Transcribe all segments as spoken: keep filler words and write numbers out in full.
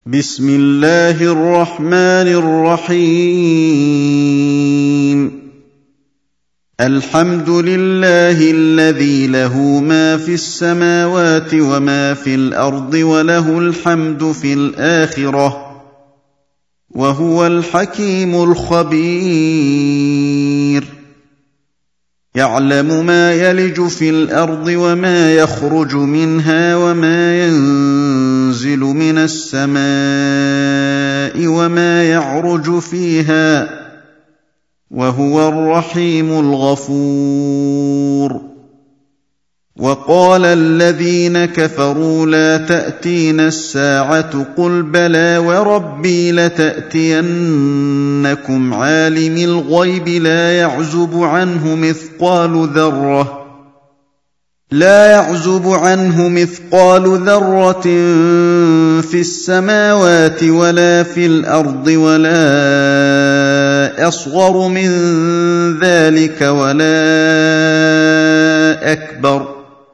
بسم الله الرحمن الرحيم الحمد لله الذي له ما في السماوات وما في الأرض وله الحمد في الآخرة وهو الحكيم الخبير يعلم ما يلج في الأرض وما يخرج منها وما ينزل من السماء وما يعرج فيها وهو الرحيم الغفور وقال الذين كفروا لا تأتينا الساعة قل بلى وربي لتأتينكم عالم الغيب لا يعزب عنه مثقال ذرة لا يعزب عنه مثقال ذرة في السماوات ولا في الأرض ولا أصغر من ذلك ولا أكبر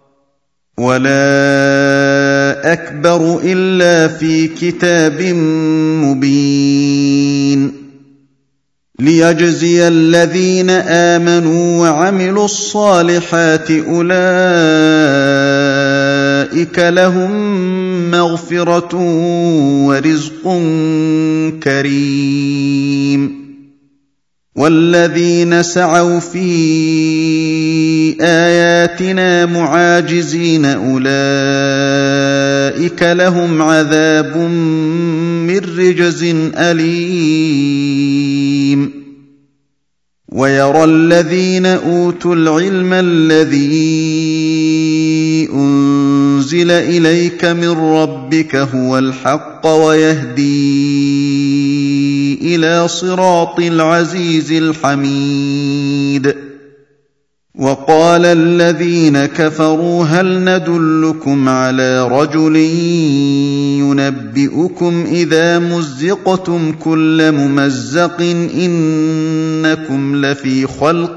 ولا أكبر إلا في كتاب مبين ليجزي الذين آمنوا وعملوا الصالحات أولئك لهم مغفرة ورزق كريم والذين سعوا في آياتنا معاجزين أولئك لهم عذاب من رجز أليم ويرى الذين أوتوا العلم الذي أنزل إليك من ربك هو الحق ويهدي إلى صراط العزيز الحميد وقال الذين كفروا هل ندلكم على رجل ينبئكم إذا مزقتم كل ممزق إنكم لفي خلق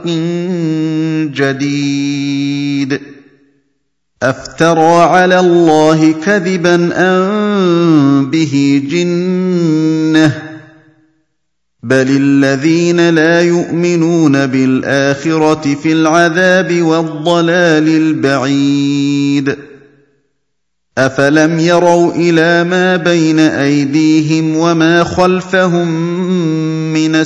جديد أفترى على الله كذبا أم به جنة بل الذين لا يؤمنون بالآخرة في العذاب والضلال البعيد أفلم يروا إلى ما بين أيديهم وما خلفهم من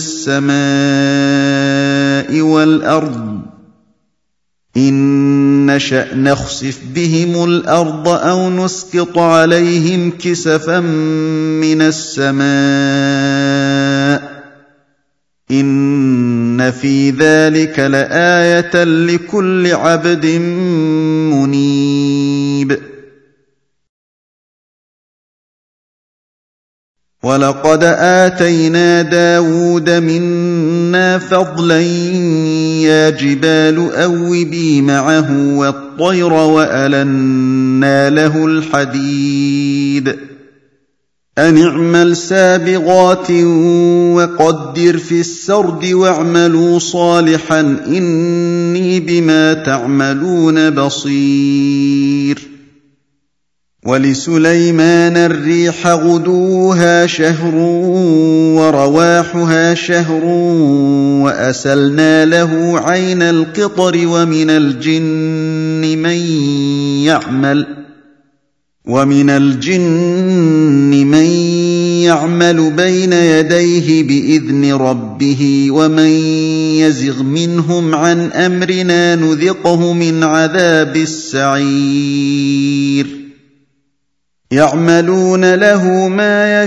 السماء والأرض إن نشأ نخسف بهم الأرض أو نسقط عليهم كسفا من السماء إن في ذلك لآية لكل عبد منيب ولقد آتينا داود منا فضلا يا جبال أوبي معه والطير وألنا له الحديد أن اعمل سابغات وقدر في السرد واعملوا صالحا إني بما تعملون بصير ولسليمان الريح غدوها شهر ورواحها شهر وأسلنا له عين القطر ومن الجن من يعمل ومن الجن من يعمل بين يديه بإذن ربه ومن يزغ منهم عن أمرنا نذقه من عذاب السعير يعملون له ما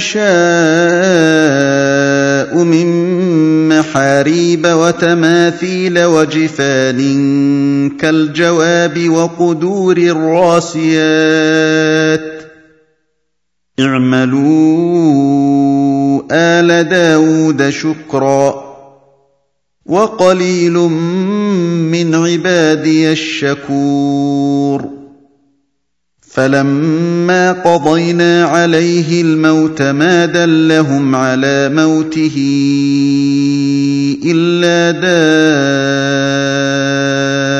يشاء من محاريب وتماثيل وجفان كالجواب وقدور الراسيات اعملوا آل داود شكرا وقليل من عبادي الشكور فلما قضينا عليه الموت ما دلهم على موته إلا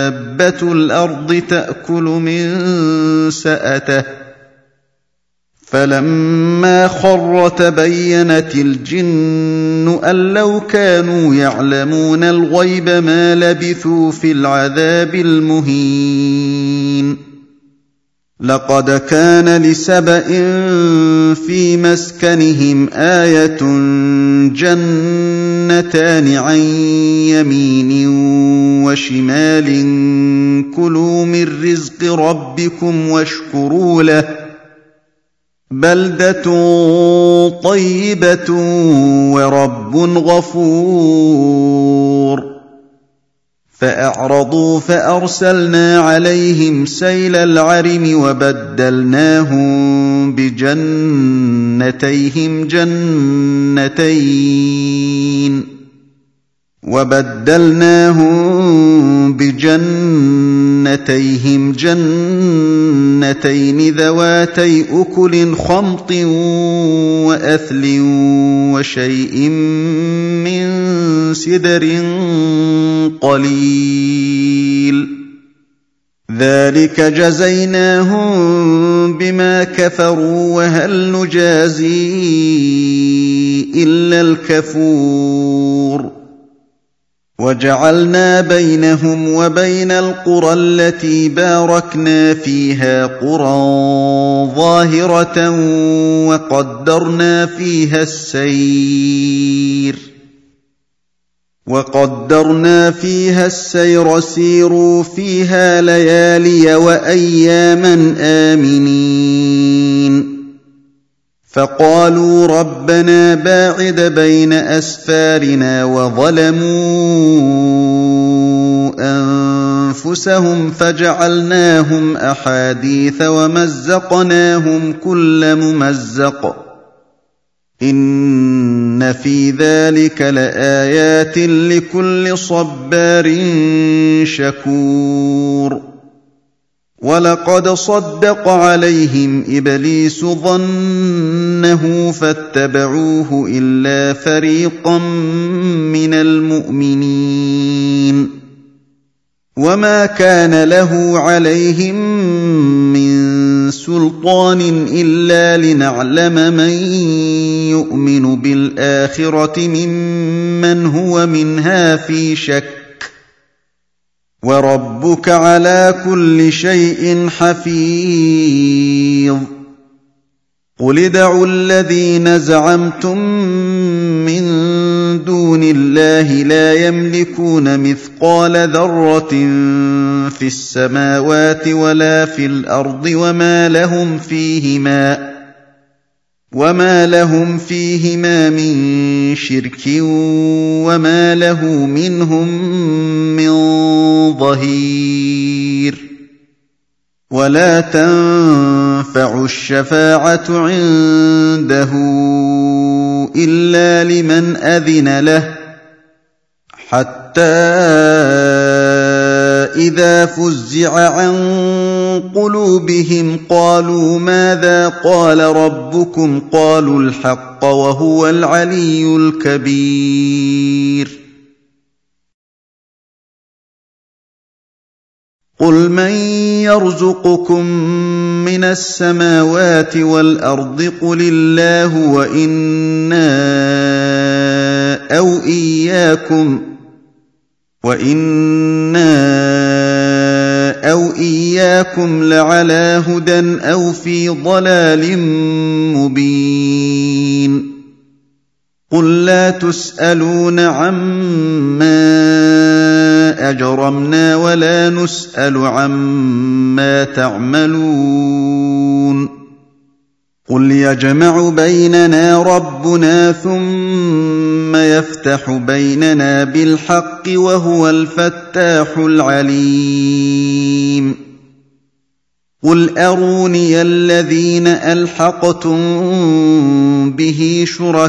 دابة الأرض تأكل من سأته فَلَمَّا خَرَّ تَبَيَّنَتِ الْجِنُّ أَن لَّوْ كَانُوا يَعْلَمُونَ الْغَيْبَ مَا لَبِثُوا فِي الْعَذَابِ الْمُهِينِ لَقَدْ كَانَ لِسَبَإٍ فِي مَسْكَنِهِمْ آيَةٌ جَنَّتَانِ عَن يَمِينٍ وَشِمَالٍ كُلُوا مِن رِّزْقِ رَبِّكُمْ وَاشْكُرُوا لَهُ بَلْدَةٌ طَيِّبَةٌ وَرَبٌّ غَفُورٌ فَأَعْرَضُوا فَأَرْسَلْنَا عَلَيْهِمْ سَيْلَ الْعَرِمِ وَبَدَّلْنَاهُم بِجَنَّتَيْهِمْ جَنَّتَيْنِ وَبَدَّلْنَاهُم بِجَنَّتَيْهِمْ جَنَّتَيْنِ ذَوَاتَيْ أُكُلٍ خَمْطٍ وَأَثْلٍ وَشَيْءٍ مِّن سِدْرٍ قَلِيلٍ ذَلِكَ جَزَيْنَاهُم بِمَا كَفَرُوا وَهَلْ نُجَازِي إِلَّا الْكَفُورَ وَجَعَلْنَا بَيْنَهُمْ وَبَيْنَ الْقُرَى الَّتِي بَارَكْنَا فِيهَا قُرًى ظَاهِرَةً وَقَدَّرْنَا فِيهَا السَّيْرَ وَقَدَّرْنَا فِيهَا السَّيْرَ سِيرُوا فِيهَا لَيَالِيَ وَأَيَّامًا آمِنِينَ فَقَالُوا رَبَّنَا بَاعِدْ بَيْنَ أَسْفَارِنَا وَظَلَمُوا أَنفُسَهُمْ فَجَعَلْنَاهُمْ أَحَادِيثَ وَمَزَّقْنَاهُمْ كُلَّ مُمَزَّقٍ إِنَّ فِي ذَلِكَ لَآيَاتٍ لِكُلِّ صَبَّارٍ شَكُورٍ وَلَقَدْ صَدَّقَ عَلَيْهِمْ إِبْلِيسُ ظَنَّهُ فَاتَّبَعُوهُ إِلَّا فَرِيقًا مِّنَ الْمُؤْمِنِينَ وَمَا كَانَ لَهُ عَلَيْهِم مِّن سُلْطَانٍ إِلَّا لِنَعْلَمَ مَن يُؤْمِنُ بِالْآخِرَةِ مِمَّنْ هُوَ مِنْهَا فِي شَكٍّ وَرَبُّكَ عَلَىٰ كُلِّ شَيْءٍ حَفِيظٌ قُلِ ادْعُوا الَّذِينَ زَعَمْتُم مِّن دُونِ اللَّهِ لَا يَمْلِكُونَ مِثْقَالَ ذَرَّةٍ فِي السَّمَاوَاتِ وَلَا فِي الْأَرْضِ وَمَا لَهُمْ فِيهِمَا وَمَا لَهُمْ فِيهِمَا مِن شِرْكٍ وَمَا لَهُ مِنْهُم مِّن ظَهِيرٍ وَلَا تَنفَعُ الشَّفَاعَةُ عِندَهُ إِلَّا لِمَنْ أَذِنَ لَهُ حَتَّىٰ إِذَا فُزِّعَ عَن قُلُوبِهِمْ قَالُوا مَاذَا قَالَ رَبُّكُمْ قَالُوا الْحَقَّ وَهُوَ الْعَلِيُّ الْكَبِيرُ قُلْ مَن يَرْزُقُكُم مِّنَ السَّمَاوَاتِ وَالْأَرْضِ قُلِ اللَّهُ وَإِنَّا أَوْ إِيَّاكُمْ وَإِنَّا أَوْ إِيَّاكُمْ لَعَلَىٰ هُدًى أَوْ فِي ضَلَالٍ مُّبِينٍ قُل لَّا تُسْأَلُونَ عَمَّا أَجْرَمْنَا وَلَا نُسْأَلُ عَمَّا تَعْمَلُونَ قُلْ يَجْمَعُ بَيْنَنَا رَبُّنَا ثُمَّ يَفْتَحُ بَيْنَنَا بِالْحَقِّ وَهُوَ الْفَتَّاحُ الْعَلِيمُ قُلْ أَرُونِيَ الَّذِينَ أَلْحَقْتُم بِهِ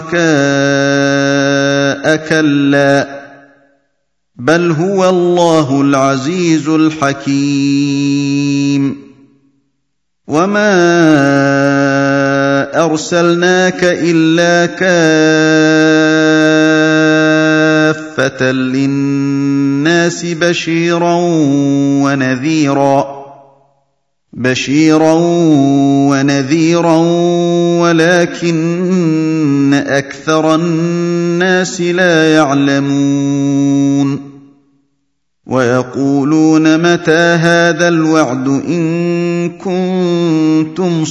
شُرَكَاءَ كَلَّا بَلْ هُوَ اللَّهُ الْعَزِيزُ الْحَكِيمُ وَمَا أَرْسَلْنَاكَ إِلَّا كَافَّةً لِّلنَّاسِ بَشِيرًا وَنَذِيرًا بشيرا ونذيرا ولكن أكثر الناس لا يعلمون ويقولون متى هذا الوعد إن كنتم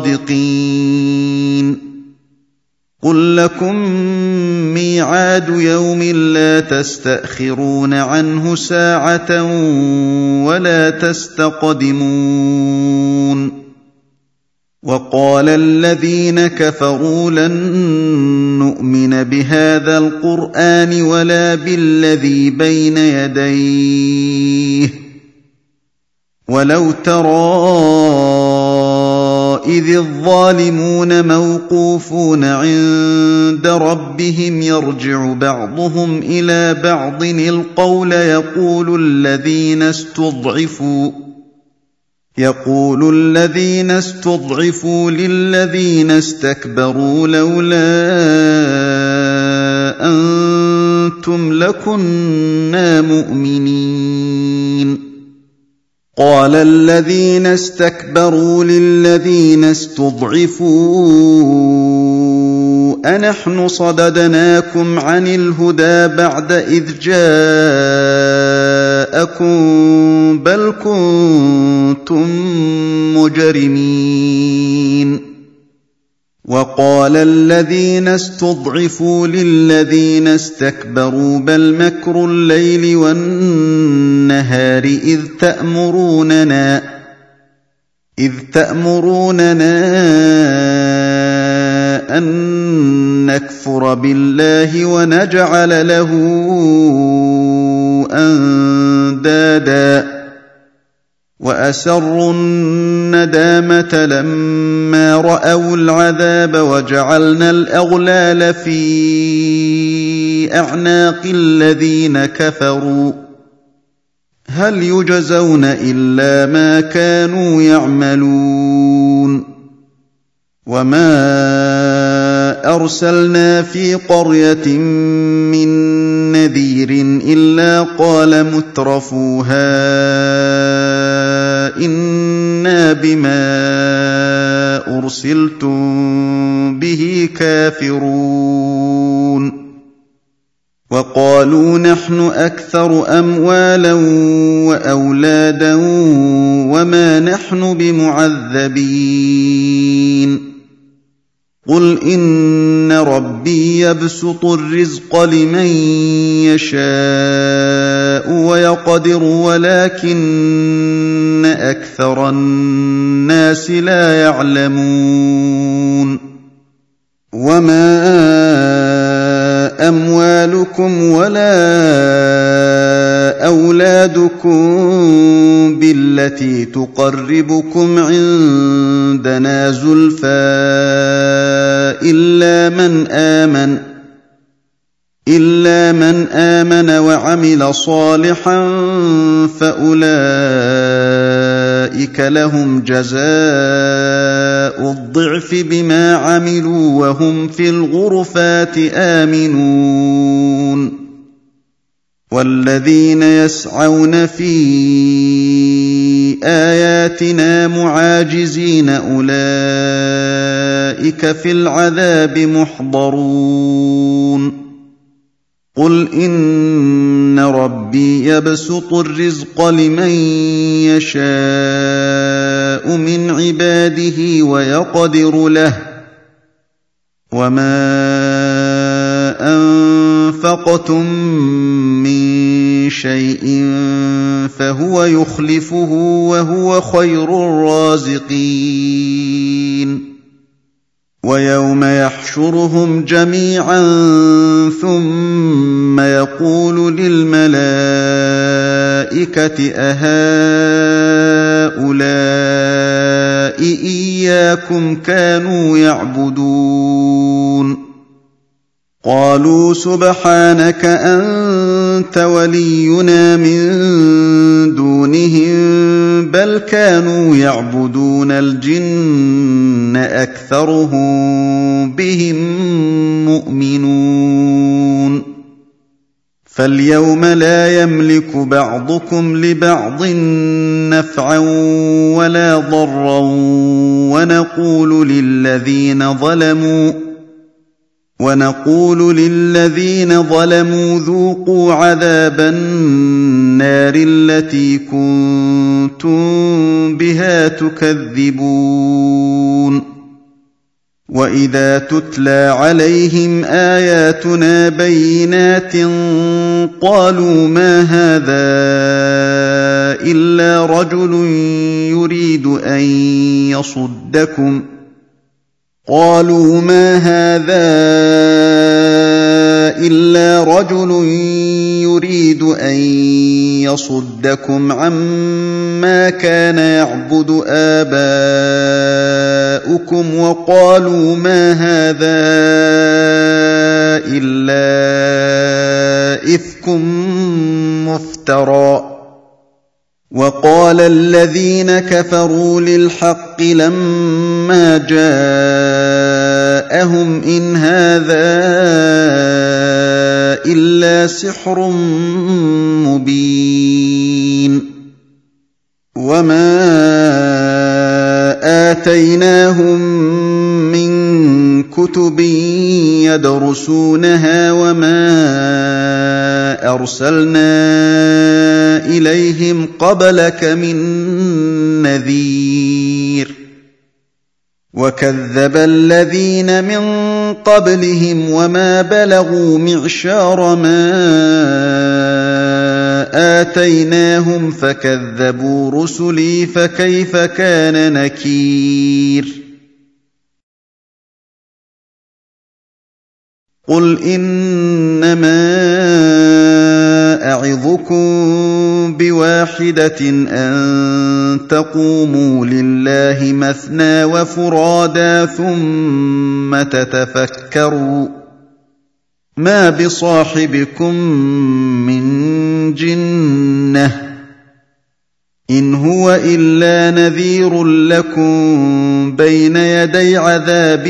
صادقين قل لكم ميعاد يوم لا تستأخرون عنه ساعة ولا تستقدمون وقال الذين كفروا لن نؤمن بهذا القرآن ولا بالذي بين يديه ولو ترى إذ الظالمون موقوفون عند ربهم يرجع بعضهم إلى بعض القول يقول الذين استضعفوا يقول الذين استضعفوا للذين استكبروا لولا أنتم لكنا مؤمنين قال الذين استكبروا للذين استضعفوا أنحن صددناكم عن الهدى بعد إذ جاءكم بل كنتم مجرمين وقال الذين استضعفوا للذين استكبروا بل مكر الليل والنهار إذ تأمروننا إذ تأمروننا أن نكفر بالله ونجعل له أندادا وأسروا الندامة لما رأوا العذاب وجعلنا الأغلال في أعناق الذين كفروا هل يجزون إلا ما كانوا يعملون وما أرسلنا في قرية من نذير إلا قال مترفوها إنا بما أرسلتم به كافرون وقالوا نحن أكثر أموالا وأولادا وما نحن بمعذبين قل إن ربي يبسط الرزق لمن يشاء ويقدر ولكن أكثر الناس لا يعلمون وما أموالكم ولا أولادكم بالتي تقربكم عندنا زلفى إلا من آمن إلا من آمن وعمل صالحا فأولئك لهم جزاء الضعف بما عملوا وهم في الغرفات آمنون والذين يسعون في آياتنا معاجزين أولئك في العذاب محضرون قل إن ربي يبسط الرزق لمن يشاء من عباده ويقدر له وما أنفقتم من شيء فهو يخلفه وهو خير الرازقين ويوم يحشرهم جميعا ثم يقول للملائكة أهؤلاء إياكم كانوا يعبدون قالوا سبحانك أنت ولينا من دونهم بل كانوا يعبدون الجن أكثرهم بهم مؤمنون فاليوم لا يملك بعضكم لبعض نفعا ولا ضرا ونقول للذين ظلموا ونقول للذين ظلموا ذوقوا عذاب النار التي كنتم بها تكذبون وإذا تتلى عليهم آياتنا بينات قالوا ما هذا إلا رجل يريد أن يصدكم قالوا ما هذا إلا رجل يريد أن يصدكم عما كان يعبد آباؤكم وقالوا ما هذا إلا إفك مفترى وقال الذين كفروا للحق لما جاءهم إن هذا إلا سحر مبين وما آتيناهم من كتب يدرسونها وما أرسلنا إليهم قبلك من نذير وكذب الذين من قبلهم وما بلغوا معشار ما آتيناهم فكذبوا رسلي فكيف كان نكير قل إنما أعظكم بواحدة أن تقوموا لله مثنى وفرادا ثم تتفكروا ما بصاحبكم من جنة إن هو إلا نذير لكم بين يدي عذاب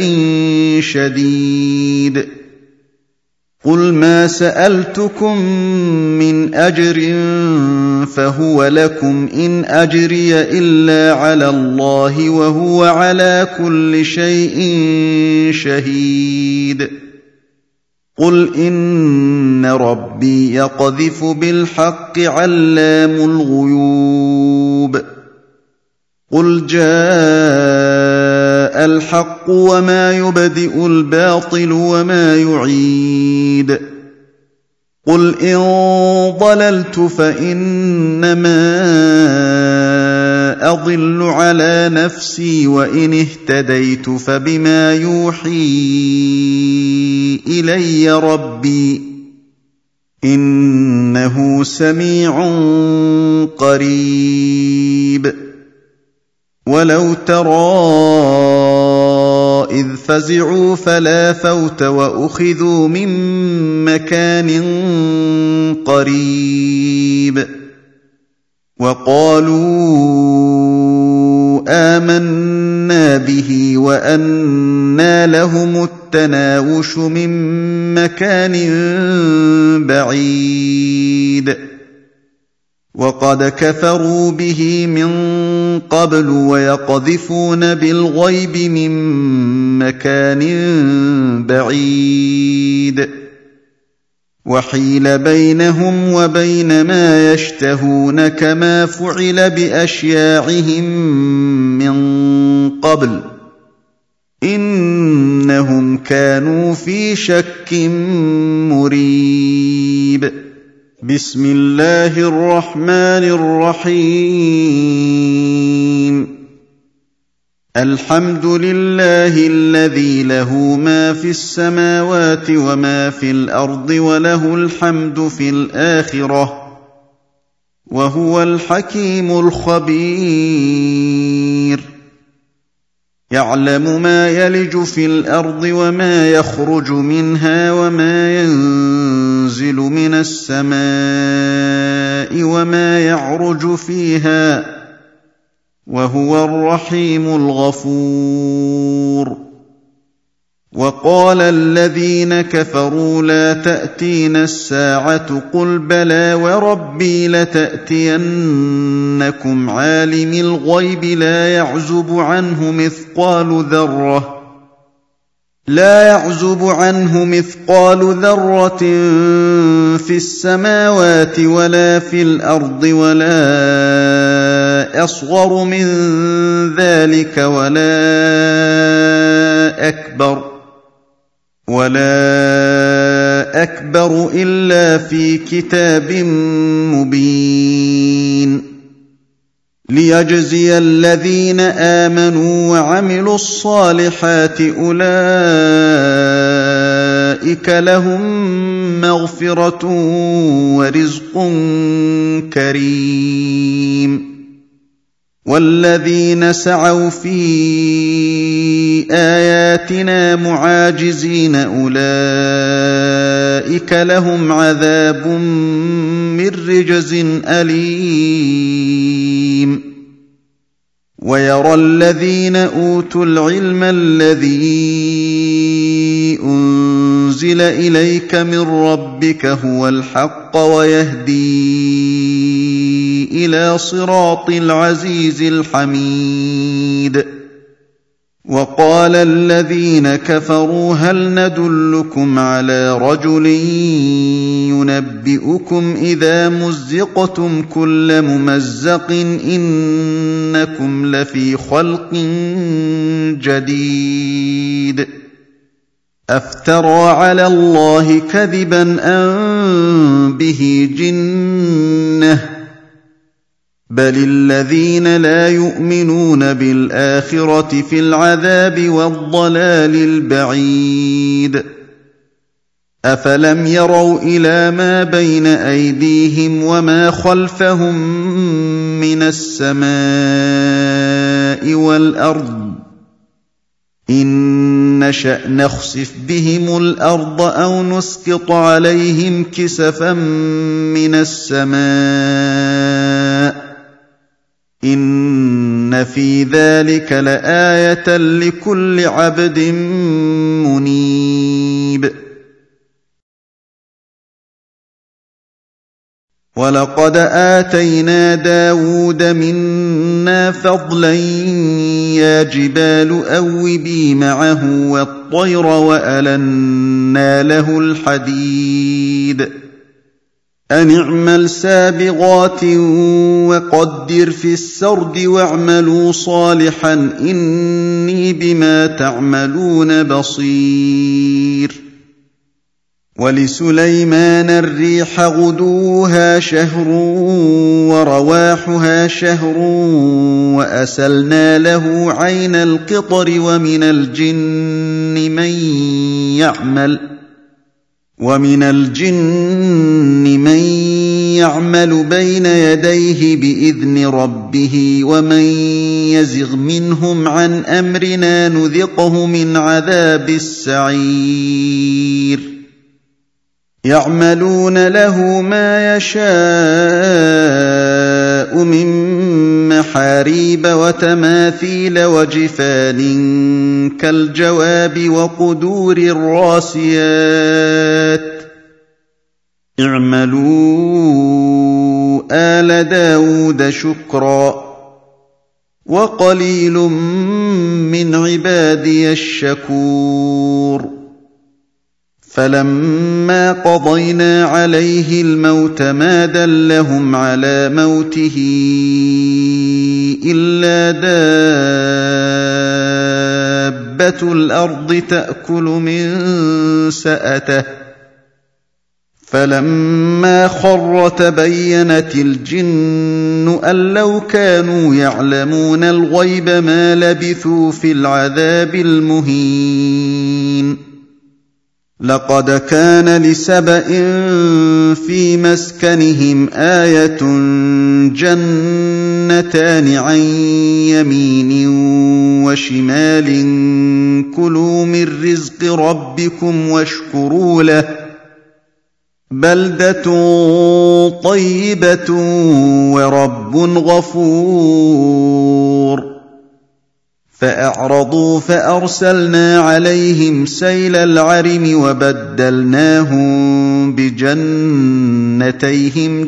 شديد قل ما سألتكم من أجر فهو لكم إن أجري إلا على الله وهو على كل شيء شهيد قل إن ربي يقذف بالحق علام الغيوب قل جاء الحق وما يبدئ الباطل وما يعيد قل إن ضللت فإنما أضل على نفسي وإن اهتديت فبما يوحي إلي ربي إنه سميع قريب ولو ترى إذ فزعوا فلا فوت وأخذوا من مكان قريب وقالوا آمنا به وأنى لهم التناوش من مكان بعيد وقد كفروا به من قبل ويقذفون بالغيب من مكان بعيد وحيل بينهم وبين ما يشتهون كما فعل بأشياعهم من قبل إنهم كانوا في شك مريب بسم الله الرحمن الرحيم الحمد لله الذي له ما في السماوات وما في الأرض وله الحمد في الآخرة وهو الحكيم الخبير يعلم ما يلج في الأرض وما يخرج منها وما ينزل من السماء وما يعرج فيها وهو الرحيم الغفور وقال الذين كفروا لا تأتينا الساعة قل بلى وربي لتأتينكم عالم الغيب لا يعزب عنه مثقال ذرة لا يعزب عنه مثقال ذرة في السماوات ولا في الأرض ولا أصغر من ذلك ولا أكبر ولا أكبر إلا في كتاب مبين ليجزي الذين آمنوا وعملوا الصالحات أولئك لهم مغفرة ورزق كريم والذين سعوا في آياتنا معاجزين أولئك لهم عذاب من رجز أليم ويرى الذين أوتوا العلم الذي أنزل إليك من ربك هو الحق ويهدي إلى صراط العزيز الحميد وقال الذين كفروا هل ندلكم على رجل ينبئكم إذا مزقتم كل ممزق إنكم لفي خلق جديد أفترى على الله كذبا أم به جنة بل الذين لا يؤمنون بالآخرة في العذاب والضلال البعيد أفلم يروا إلى ما بين أيديهم وما خلفهم من السماء والأرض إن نشأ نخسف بهم الأرض أو نسقط عليهم كسفا من السماء إن في ذلك لآية لكل عبد منيب ولقد آتينا داود منا فضلا يا جبال أوبي معه والطير وألنا له الحديد أن اعمل سابغات وقدر في السرد واعملوا صالحا إني بما تعملون بصير ولسليمان الريح غدوها شهر ورواحها شهر وأسلنا له عين القطر ومن الجن من يعمل ومن الجن من يعمل بين يديه بإذن ربه ومن يزغ منهم عن أمرنا نذقه من عذاب السعير يعملون له ما يشاء من محاريب وتماثيل وجفان كالجواب وقدور الراسيات اعملوا آل داود شكرا وقليل من عبادي الشكور فلما قضينا عليه الموت ما دلهم على موته إلا دابة الأرض تأكل من سأته فلما خر تبينت الجن أن لو كانوا يعلمون الغيب ما لبثوا في العذاب المهين لقد كان لسبإ في مسكنهم آية جنتان عن يمين وشمال كلوا من رزق ربكم واشكروا له بلدة طيبة ورب غفور فأعرضوا فأرسلنا عليهم سيل العرم وبدلناهم بجنتيهم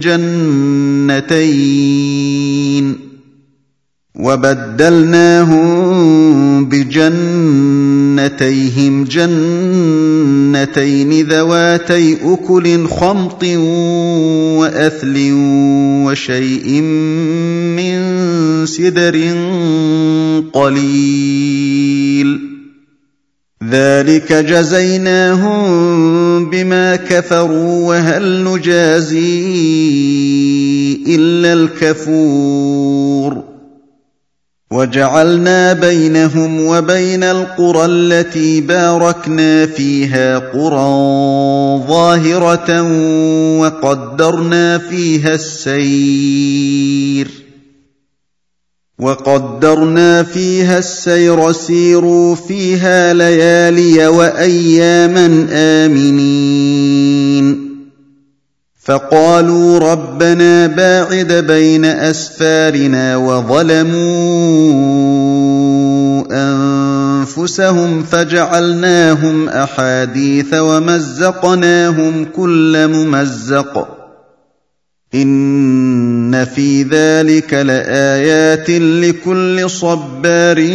جنتين وبدلناهم بجنتيهم جنتين ذواتي أكل خمط وأثل وشيء من سدر قليل ذلك جزيناهم بما كفروا وهل نجازي إلا الكفور وجعلنا بينهم وبين القرى التي باركنا فيها قرى ظاهرة وقدرنا فيها السير وقدرنا فيها السير سيروا فيها ليالي وأياما آمنين فقالوا ربنا باعد بين أسفارنا وظلموا أنفسهم فجعلناهم أحاديث ومزقناهم كل ممزق إن في ذلك لآيات لكل صبار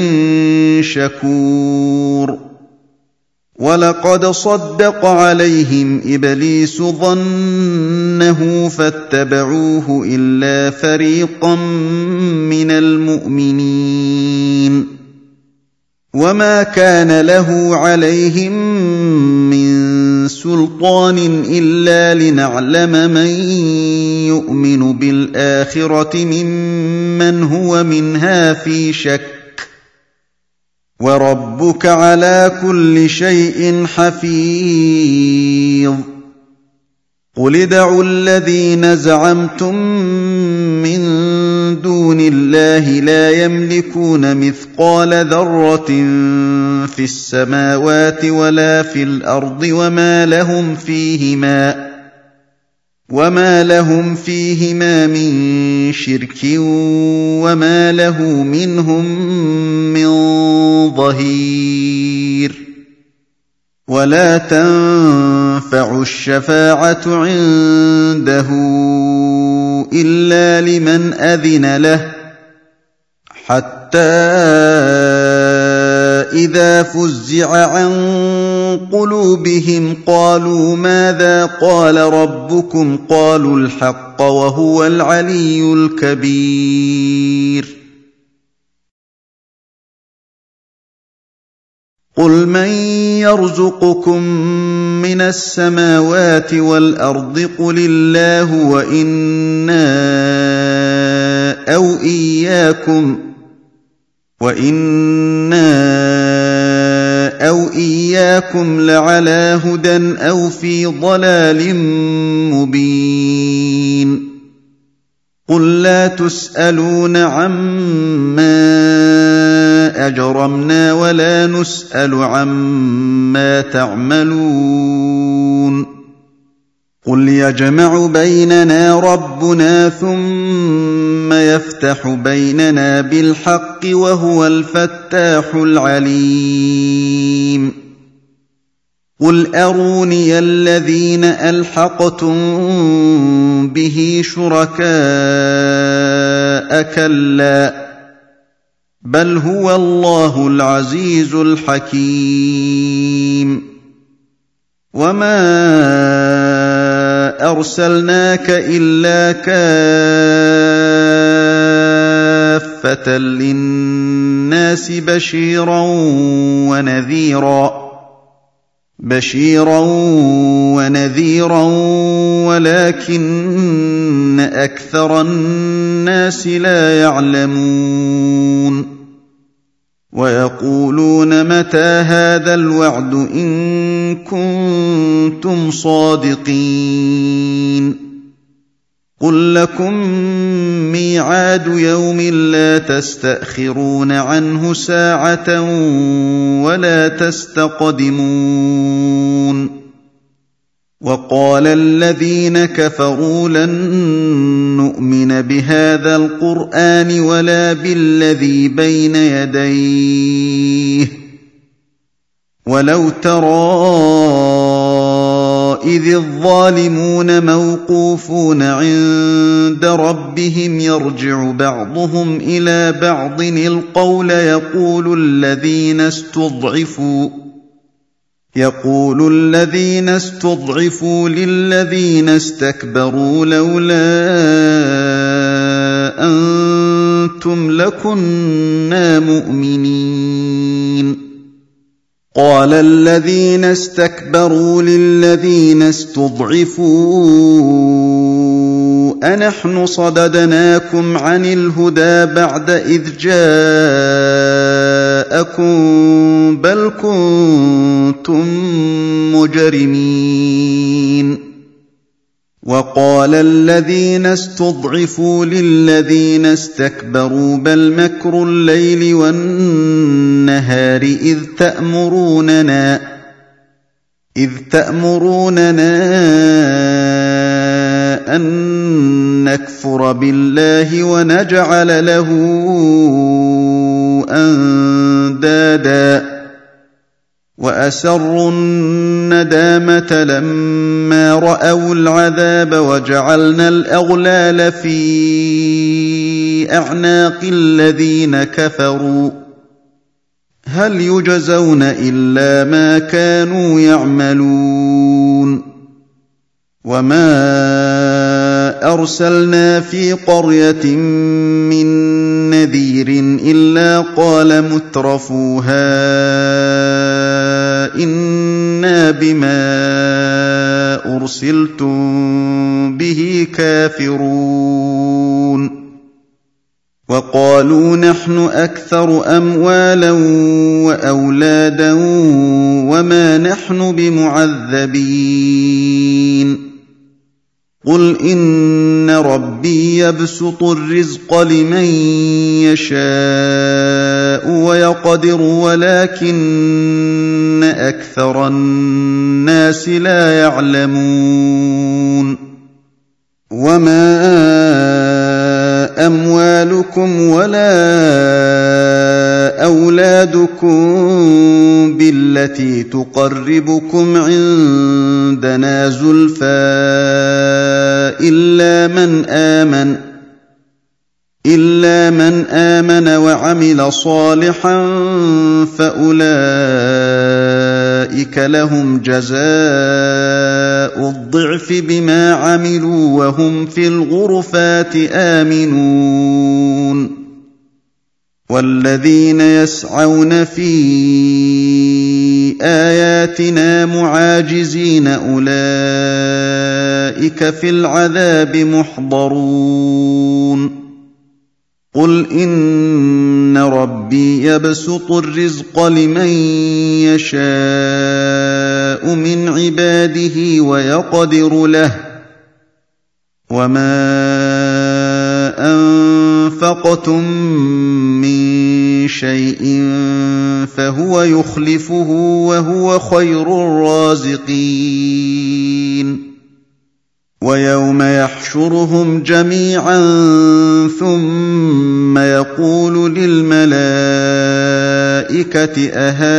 شكور ولقد صدق عليهم إبليس ظنه فاتبعوه إلا فريقا من المؤمنين وما كان له عليهم من سلطان إلا لنعلم من يؤمن بالآخرة ممن هو منها في شك وربك على كل شيء حفيظ قل ادعوا الذين زعمتم من دون الله لا يملكون مثقال ذرة في السماوات ولا في الأرض وما لهم فيهما وما لهم فيهما من شرك وما له منهم من ظهير ولا تنفع الشفاعة عنده إلا لمن أذن له حتى إذا فزع عن قلوبهم قالوا ماذا قال ربكم قالوا الحق وهو العلي الكبير قل من يرزقكم من السماوات والأرض قل الله وإنا أو إياكم وإنا أو إياكم لعلى هدى أو في ضلال مبين قل لا تسألون عما أجرمنا ولا نسأل عما تعملون قل يجمع بيننا ربنا ثم يفتح بيننا بالحق وهو الفتاح العليم قل أروني الذين ألحقتم به شركاء كلا بل هو الله العزيز الحكيم وما أرسلناك إلا كافة للناس بشيرا ونذيرا بشيرا ونذيرا ولكن أكثر الناس لا يعلمون ويقولون متى هذا الوعد إن كنتم صادقين قل لكم ميعاد يوم لا تستأخرون عنه ساعة ولا تستقدمون وقال الذين كفروا لن نؤمن بهذا القرآن ولا بالذي بين يديه ولو ترى إذ الظالمون موقوفون عند ربهم يرجع بعضهم إلى بعض القول يقول الذين استضعفوا يقول الذين استضعفوا للذين استكبروا لولا أنتم لكنا مؤمنين قال الذين استكبروا للذين استضعفوا أنحن صددناكم عن الهدى بعد إذ جاءكم بل كنتم مجرمين وقال الذين استضعفوا للذين استكبروا بل مكر الليل والنهار إذ تأمروننا إذ تأمروننا أن نكفر بالله ونجعل له أندادا وأسروا الندامة لما رأوا العذاب وجعلنا الأغلال في أعناق الذين كفروا هل يجزون إلا ما كانوا يعملون وما أرسلنا في قرية من نذير إلا قال مترفوها إنا بما أرسلتم به كافرون وقالوا نحن أكثر أموالا وأولادا وما نحن بمعذبين قل إن ربي يبسط الرزق لمن يشاء ويقدر ولكن أكثر الناس لا يعلمون وما أموالكم ولا أولادكم بالتي تقربكم عندنا زلفى إلا من آمن إلا من آمن وعمل صالحا فأولئك لهم جزاء الضعف بما عملوا وهم في الغرفات آمنون والذين يسعون في آياتنا معاجزين أولئك في العذاب محضرون قل إن ربي يبسط الرزق لمن يشاء من عباده ويقدر له وما أنفقتم من شيء فهو يخلفه وهو خير الرازقين ويوم يحشرهم جميعا ثم يقول للملائكة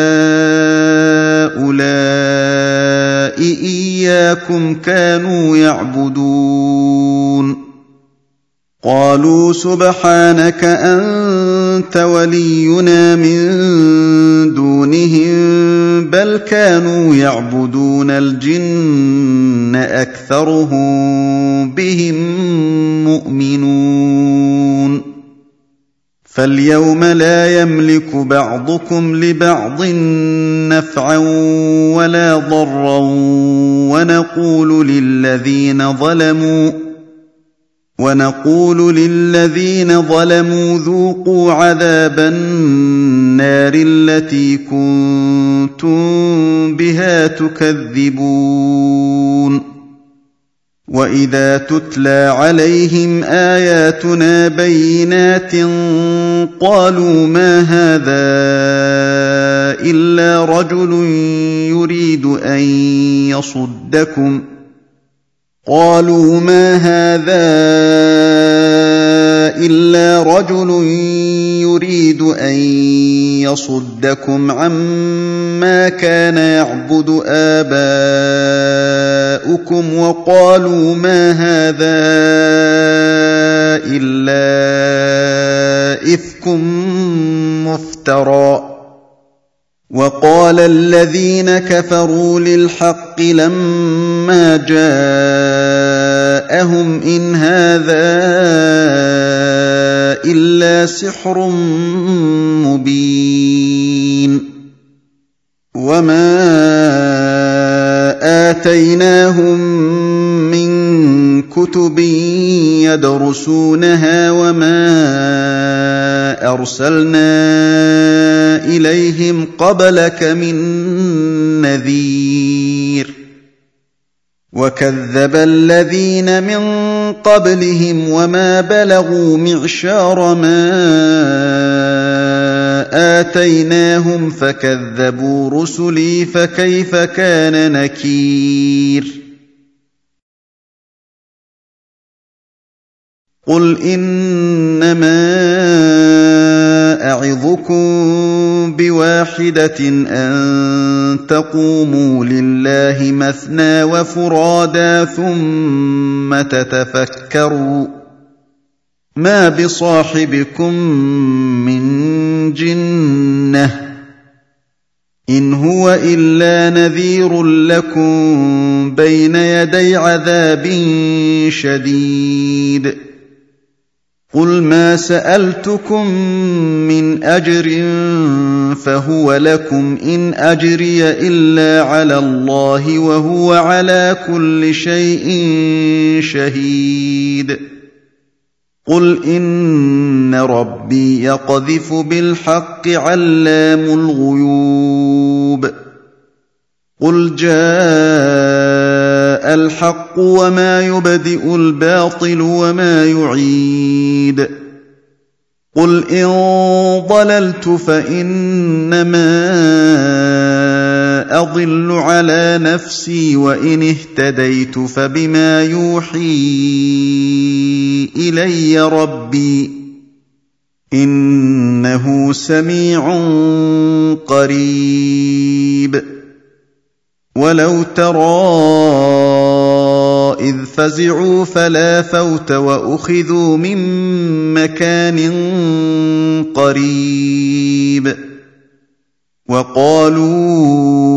أهؤلاء إياكم كانوا يعبدون قالوا سبحانك أنت ولينا من دونهم بل كانوا يعبدون الجن أكثرهم بهم مؤمنون فاليوم لا يملك بعضكم لبعض نفعا ولا ضرا ونقول للذين ظلموا ونقول للذين ظلموا ذوقوا عذاب النار التي كنتم بها تكذبون وإذا تتلى عليهم آياتنا بينات قالوا ما هذا إلا رجل يريد أن يصدكم قالوا ما هذا إلا رجل يريد أن يصدكم عما كان يعبد آباؤكم وقالوا ما هذا إلا إفك مفترى وقال الذين كفروا للحق لما جاءهم إن هذا إلا سحر مبين وما آتيناهم من كتب يدرسونها وما أرسلنا إليهم قبلك من نذير وكذب الذين من قبلهم وما بلغوا معشار ما آتيناهم فكذبوا رسلي فكيف كان نكير قل إنما أعظكم بواحدة أن تقوموا لله مثنى وفرادا ثم تتفكروا ما بصاحبكم من جنة إن هو إلا نذير لكم بين يدي عذاب شديد قل ما سألتكم من أجر فهو لكم إن أجري إلا على الله وهو على كل شيء شهيد قل إن ربي يقذف بالحق علام الغيوب قل جاء الحق وما يبدئ الباطل وما يعيد قل إن ضللت فإنما أضل على نفسي وإن اهتديت فبما يوحي إلي ربي إنه سميع قريب ولو ترى إذ فزعوا فلا فوت وأخذوا من مكان قريب وقالوا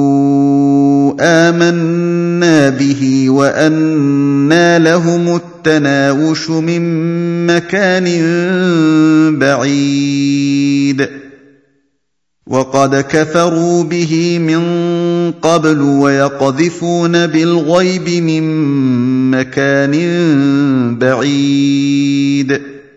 آمنا به وأنى لهم التناوش من مكان بعيد وقد كفروا به من قبل ويقذفون بالغيب من مكان بعيد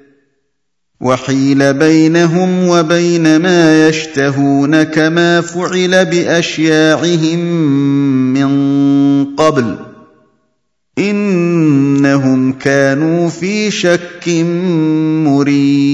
وحيل بينهم وبين ما يشتهون كما فعل بأشياعهم من قبل إنهم كانوا في شك مريب